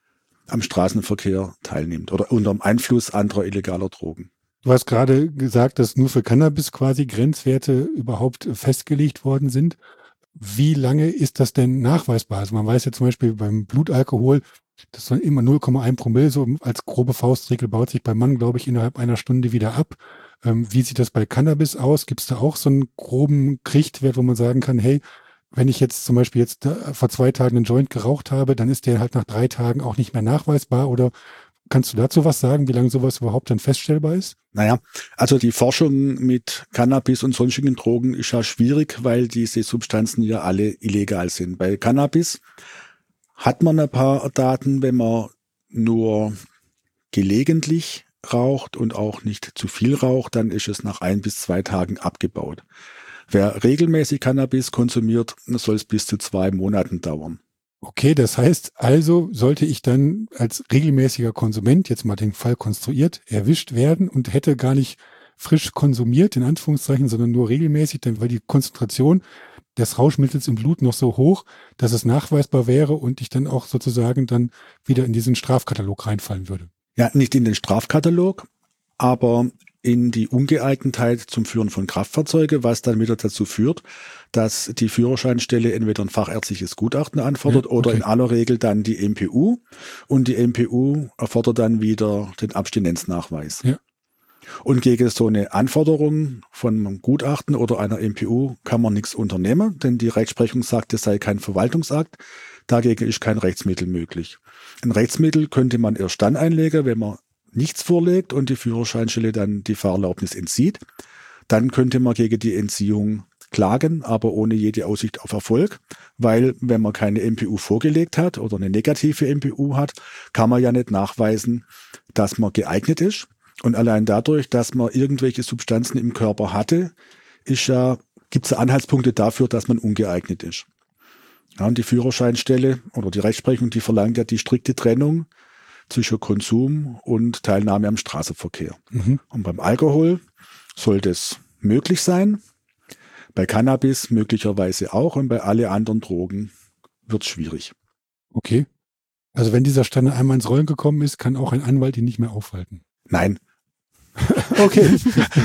am Straßenverkehr teilnimmt oder unter dem Einfluss anderer illegaler Drogen. Du hast gerade gesagt, dass nur für Cannabis quasi Grenzwerte überhaupt festgelegt worden sind. Wie lange ist das denn nachweisbar? Also man weiß ja zum Beispiel beim Blutalkohol, das ist dann immer null Komma eins Promille, so als grobe Faustregel baut sich beim Mann, glaube ich, innerhalb einer Stunde wieder ab. Ähm, wie sieht das bei Cannabis aus? Gibt es da auch so einen groben Richtwert, wo man sagen kann, hey, wenn ich jetzt zum Beispiel jetzt vor zwei Tagen einen Joint geraucht habe, dann ist der halt nach drei Tagen auch nicht mehr nachweisbar, oder kannst du dazu was sagen, wie lange sowas überhaupt dann feststellbar ist? Naja, also die Forschung mit Cannabis und sonstigen Drogen ist ja schwierig, weil diese Substanzen ja alle illegal sind. Bei Cannabis hat man ein paar Daten, wenn man nur gelegentlich raucht und auch nicht zu viel raucht, dann ist es nach ein bis zwei Tagen abgebaut. Wer regelmäßig Cannabis konsumiert, soll es bis zu zwei Monaten dauern. Okay, das heißt also, sollte ich dann als regelmäßiger Konsument, jetzt mal den Fall konstruiert, erwischt werden und hätte gar nicht frisch konsumiert, in Anführungszeichen, sondern nur regelmäßig, dann war die Konzentration des Rauschmittels im Blut noch so hoch, dass es nachweisbar wäre und ich dann auch sozusagen dann wieder in diesen Strafkatalog reinfallen würde. Ja, nicht in den Strafkatalog, aber in die Ungeeignetheit zum Führen von Kraftfahrzeugen, was dann wieder dazu führt, dass die Führerscheinstelle entweder ein fachärztliches Gutachten anfordert Ja, okay. oder in aller Regel dann die M P U. Und die M P U erfordert dann wieder den Abstinenznachweis. Ja. Und gegen so eine Anforderung von einem Gutachten oder einer M P U kann man nichts unternehmen, denn die Rechtsprechung sagt, es sei kein Verwaltungsakt. Dagegen ist kein Rechtsmittel möglich. Ein Rechtsmittel könnte man erst dann einlegen, wenn man nichts vorlegt und die Führerscheinstelle dann die Fahrerlaubnis entzieht. Dann könnte man gegen die Entziehung klagen, aber ohne jede Aussicht auf Erfolg, weil wenn man keine M P U vorgelegt hat oder eine negative M P U hat, kann man ja nicht nachweisen, dass man geeignet ist. Und allein dadurch, dass man irgendwelche Substanzen im Körper hatte, ist ja, gibt es Anhaltspunkte dafür, dass man ungeeignet ist. Ja, und die Führerscheinstelle oder die Rechtsprechung, die verlangt ja die strikte Trennung zwischen Konsum und Teilnahme am Straßenverkehr. Mhm. Und beim Alkohol soll das möglich sein, bei Cannabis möglicherweise auch und bei alle anderen Drogen wird es schwierig. Okay. Also wenn dieser Standard einmal ins Rollen gekommen ist, kann auch ein Anwalt ihn nicht mehr aufhalten. Nein. Okay.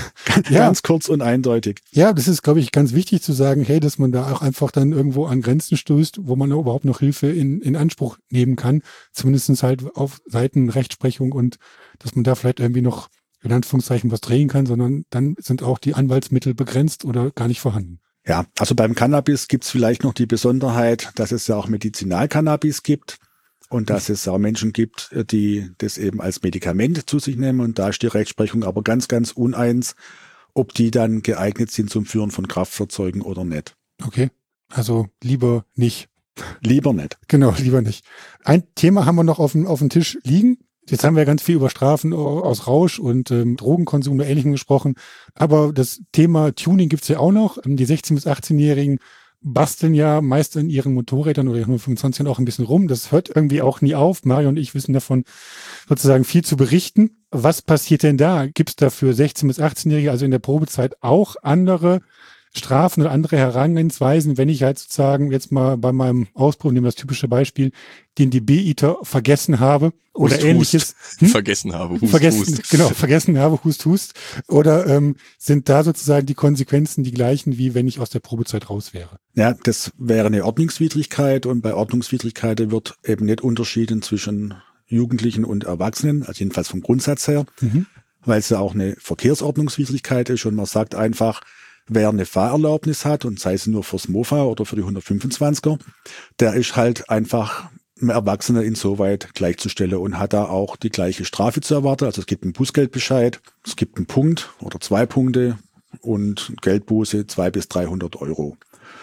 Ja. Ganz kurz und eindeutig. Ja, das ist, glaube ich, ganz wichtig zu sagen, hey, dass man da auch einfach dann irgendwo an Grenzen stößt, wo man überhaupt noch Hilfe in, in Anspruch nehmen kann. Zumindest halt auf Seiten Rechtsprechung und dass man da vielleicht irgendwie noch in Anführungszeichen was drehen kann, sondern dann sind auch die Anwaltsmittel begrenzt oder gar nicht vorhanden. Ja, also beim Cannabis gibt es vielleicht noch die Besonderheit, dass es ja auch Medizinalcannabis gibt. Und dass es auch Menschen gibt, die das eben als Medikament zu sich nehmen. Und da ist die Rechtsprechung aber ganz, ganz uneins, ob die dann geeignet sind zum Führen von Kraftfahrzeugen oder nicht. Okay, also lieber nicht. Lieber nicht. Genau, lieber nicht. Ein Thema haben wir noch auf dem, auf dem Tisch liegen. Jetzt haben wir ganz viel über Strafen aus Rausch und ähm, Drogenkonsum oder Ähnlichem gesprochen. Aber das Thema Tuning gibt's ja auch noch. Die sechzehn- bis achtzehnjährigen basteln ja meist in ihren Motorrädern oder ihren fünfundzwanzigern auch ein bisschen rum. Das hört irgendwie auch nie auf. Mario und ich wissen davon sozusagen viel zu berichten. Was passiert denn da? Gibt es da für sechzehn- bis achtzehnjährige, also in der Probezeit, auch andere Strafen oder andere Herangehensweisen, wenn ich halt sozusagen jetzt mal bei meinem Auspuff, nehmen wir das typische Beispiel, den D B-Eater vergessen habe oder Hust, ähnliches. Hust. Hm? Vergessen habe, Hust, vergessen, Hust. Genau, vergessen habe, Hust, Hust. Oder ähm, sind da sozusagen die Konsequenzen die gleichen, wie wenn ich aus der Probezeit raus wäre? Ja, das wäre eine Ordnungswidrigkeit und bei Ordnungswidrigkeiten wird eben nicht unterschieden zwischen Jugendlichen und Erwachsenen, also jedenfalls vom Grundsatz her, Mhm. weil es ja auch eine Verkehrsordnungswidrigkeit ist und man sagt einfach, wer eine Fahrerlaubnis hat und sei es nur fürs Mofa oder für die hundertfünfundzwanziger, der ist halt einfach einem Erwachsenen insoweit gleichzustellen und hat da auch die gleiche Strafe zu erwarten. Also es gibt einen Bußgeldbescheid, es gibt einen Punkt oder zwei Punkte und Geldbuße zwei bis dreihundert Euro.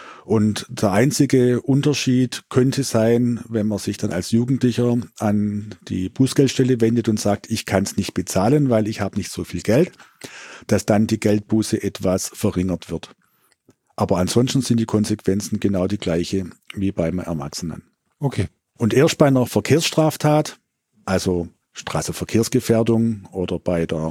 Und der einzige Unterschied könnte sein, wenn man sich dann als Jugendlicher an die Bußgeldstelle wendet und sagt, ich kann es nicht bezahlen, weil ich habe nicht so viel Geld, dass dann die Geldbuße etwas verringert wird. Aber ansonsten sind die Konsequenzen genau die gleiche wie beim Erwachsenen. Okay. Und erst bei einer Verkehrsstraftat, also Straßenverkehrsgefährdung oder bei der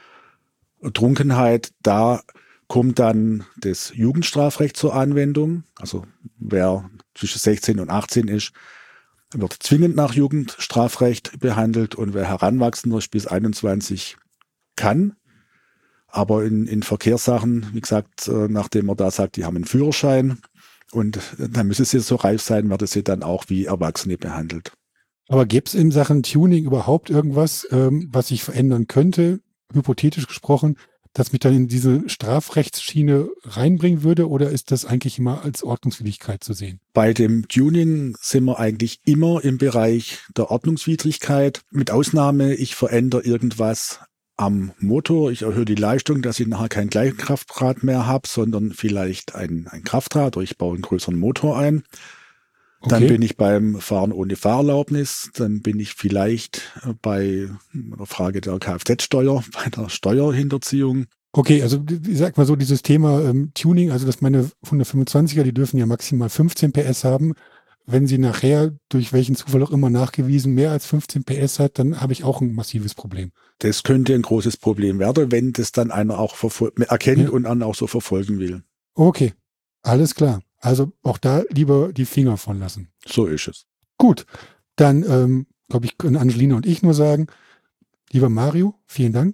Trunkenheit, da kommt dann das Jugendstrafrecht zur Anwendung. Also wer zwischen sechzehn und achtzehn ist, wird zwingend nach Jugendstrafrecht behandelt und wer heranwachsender ist bis einundzwanzig kann. Aber in, in Verkehrssachen, wie gesagt, nachdem man da sagt, die haben einen Führerschein und dann müssen sie so reif sein, werden sie dann auch wie Erwachsene behandelt. Aber gäbe es in Sachen Tuning überhaupt irgendwas, ähm, was sich verändern könnte, hypothetisch gesprochen, das mich dann in diese Strafrechtsschiene reinbringen würde, oder ist das eigentlich immer als Ordnungswidrigkeit zu sehen? Bei dem Tuning sind wir eigentlich immer im Bereich der Ordnungswidrigkeit. Mit Ausnahme, ich verändere irgendwas am Motor, ich erhöhe die Leistung, dass ich nachher kein Gleichkraftrad mehr habe, sondern vielleicht ein, ein Kraftrad oder ich baue einen größeren Motor ein. Dann Okay. bin ich beim Fahren ohne Fahrerlaubnis, dann bin ich vielleicht bei der Frage der Kfz-Steuer, bei der Steuerhinterziehung. Okay, also ich sag mal so, dieses Thema ähm, Tuning, also dass meine hundertfünfundzwanziger, die dürfen ja maximal fünfzehn P S haben. Wenn sie nachher, durch welchen Zufall auch immer nachgewiesen, mehr als fünfzehn P S hat, dann habe ich auch ein massives Problem. Das könnte ein großes Problem werden, wenn das dann einer auch verfol- erkennt Ja. und dann auch so verfolgen will. Okay, alles klar. Also auch da lieber die Finger von lassen. So ist es. Gut, dann ähm, glaube ich, können Angelina und ich nur sagen, lieber Mario, vielen Dank.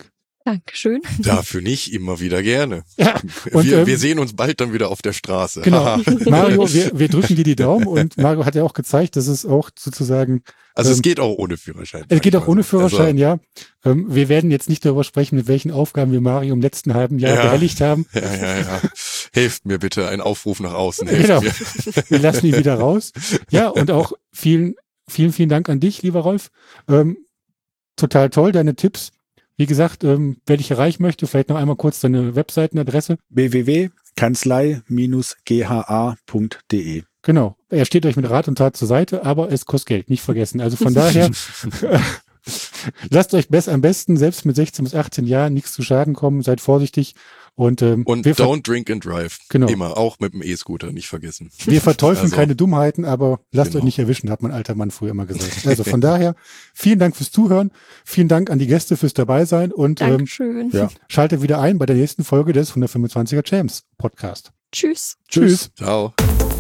Dankeschön. Dafür nicht, immer wieder gerne. Ja, und, wir, ähm, wir sehen uns bald dann wieder auf der Straße. Genau. Mario, wir, wir drücken dir die Daumen und Mario hat ja auch gezeigt, dass es auch sozusagen Also ähm, es geht auch ohne Führerschein. Es geht auch ohne Führerschein, also, ja. Ähm, wir werden jetzt nicht darüber sprechen, mit welchen Aufgaben wir Mario im letzten halben Jahr Ja. behelligt haben. Ja, ja, ja. Helft mir bitte, ein Aufruf nach außen. Helft Genau. mir. Wir lassen ihn wieder raus. Ja, und auch vielen, vielen, vielen Dank an dich, lieber Rolf. Ähm, total toll, deine Tipps. Wie gesagt, ähm, wer dich erreichen möchte, vielleicht noch einmal kurz deine Webseitenadresse. w w w punkt kanzlei Bindestrich g h a punkt d e. Genau. Er steht euch mit Rat und Tat zur Seite, aber es kostet Geld, nicht vergessen. Also von daher, lasst euch besser, am besten, selbst mit sechzehn bis achtzehn Jahren, nichts zu Schaden kommen, seid vorsichtig. Und, ähm, Und wir ver- don't drink and drive. Genau. Immer, auch mit dem E-Scooter, nicht vergessen. Wir verteufeln Also, keine Dummheiten, aber lasst genau. euch nicht erwischen, hat mein alter Mann früher immer gesagt. Also von daher, vielen Dank fürs Zuhören, vielen Dank an die Gäste fürs Dabeisein und ähm, Dankeschön. Ja. schaltet wieder ein bei der nächsten Folge des hundertfünfundzwanziger Champs Podcast. Tschüss. Tschüss. Ciao.